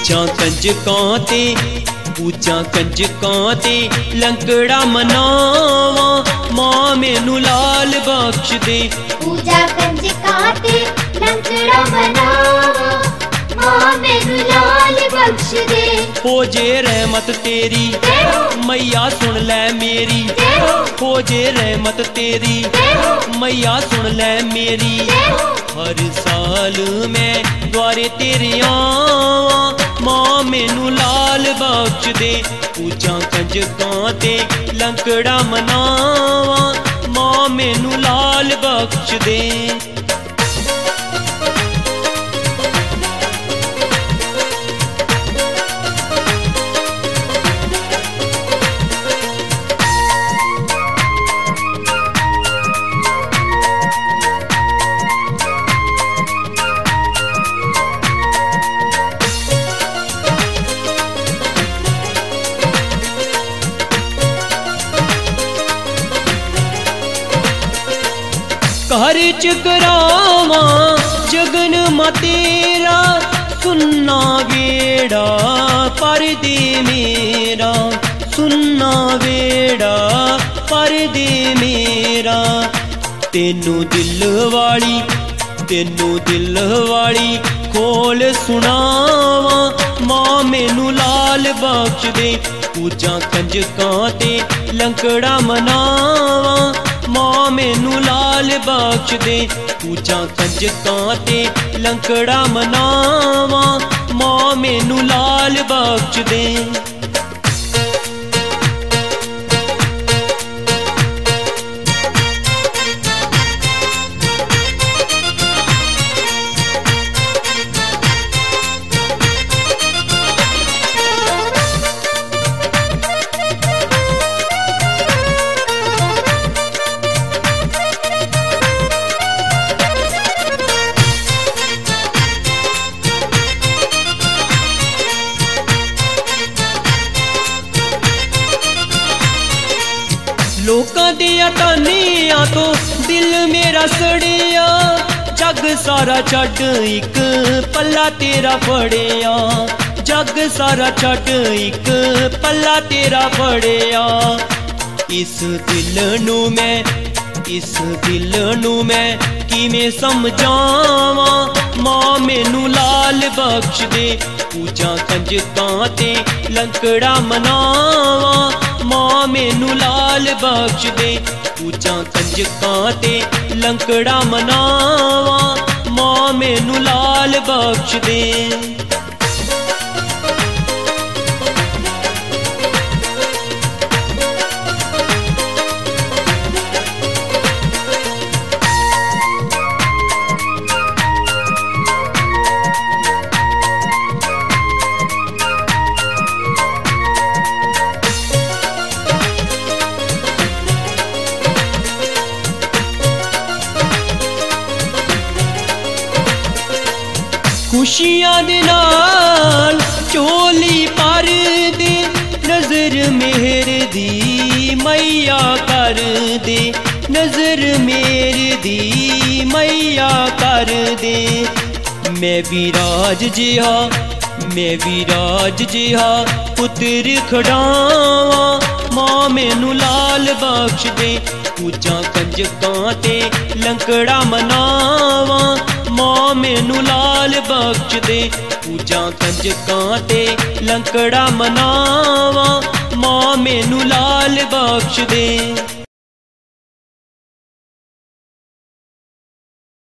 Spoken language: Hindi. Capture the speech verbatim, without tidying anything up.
पूजा कंजकां ते पूजा कंजकां ते लंकड़ा मनावा मां मैनू लाल बख्श दे। पूजा कंजकां ते लंकड़ा मनावा मां मैनू लाल बख्श दे। हो जे रहमत तेरी मैया सुन ले मेरी, हो जे रहमत तेरी मैया सुन ले मेरी। हर साल मैं द्वारे तेरे आवां मां मैनू लाल बख्श दे। पूजा कंजकां ते लंकड़ा मनावा मां मैनू लाल बख्श दे। घर च करावा जगन मां तेरा सुन्ना वेड़ा पर दे मेरा, सुन्ना वेड़ा पर दे मेरा। तेनू दिल वाली तेनू दिल वाली खोल सुनावा मां मैनू लाल बख्श दे। पूजा कंजकां ते लंकड़ा मनावा मां मैनू लाल बख्श दे। पूजा कंजकां ते लंकड़ा मनावा मां मैनू लाल बख्श दे। लोकां दिया तानियां तो दिल मेरा सड़िया, जग सारा छड्ड इक पल्ला तेरा फड़िया। जग सारा छड्ड इक पल्ला तेरा फड़िया। इस दिल नू मैं इस दिल नू मैं किवें समझावा मां मैनू लाल बख्श दे। पूजा कंजकां ते लंकड़ा मनावा मां मैनू लाल बख्श दे। पूजा कंजकां ते लंकड़ा मनावा मां मैनू लाल बख्श दे। खुशियां दे नाल चोली पर दे, नजर मेहर दी मैया कर दे। नजर मेहर दी मैया कर दे। मैं भी राज जिहा मैं भी राज जिहा पुत्र खड़ावा मां मैनू लाल बख्श दे। पूजा कंजकां ते लंकड़ा मनावा मां मैनू लाल बख्श दे। पूजा कंजकां ते लंकड़ा मनावा मां मैनू लाल बख्श दे।